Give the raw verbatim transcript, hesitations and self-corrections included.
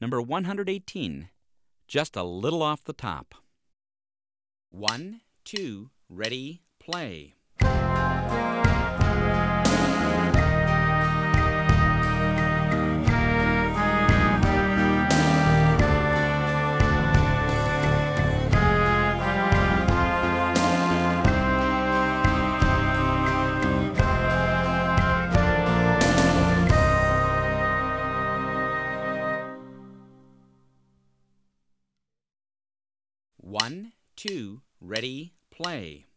Number one hundred eighteen, just a little off the top. One, two, ready, play. One, two, ready, play.